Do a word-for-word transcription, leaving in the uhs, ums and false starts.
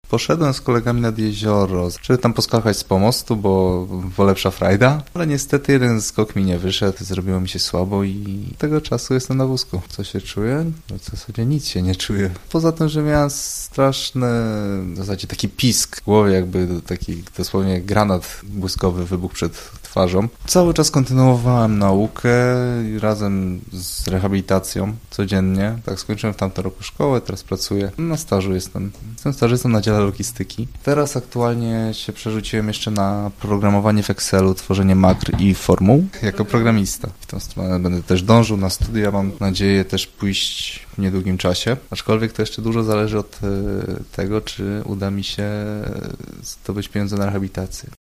Poszedłem z kolegami nad jezioro, żeby tam poskakać z pomostu, bo, bo lepsza frajda, ale niestety jeden skok mi nie wyszedł, zrobiło mi się słabo i tego czasu jestem na wózku. Co się czuję? No w zasadzie nic się nie czuję. Poza tym, że miałem straszny, w zasadzie taki pisk w głowie, jakby taki dosłownie granat błyskowy wybuchł przed twarzą. Cały czas kontynuowałem naukę razem z rehabilitacją codziennie. Tak, skończyłem w tamtym roku szkołę, teraz pracuję. Na stażu jestem. Jestem stażystą na dziale logistyki. Teraz aktualnie się przerzuciłem jeszcze na programowanie w Excelu, tworzenie makr i formuł jako programista. W tą stronę będę też dążył na studia, mam nadzieję też pójść w niedługim czasie. Aczkolwiek to jeszcze dużo zależy od tego, czy uda mi się zdobyć pieniądze na rehabilitację.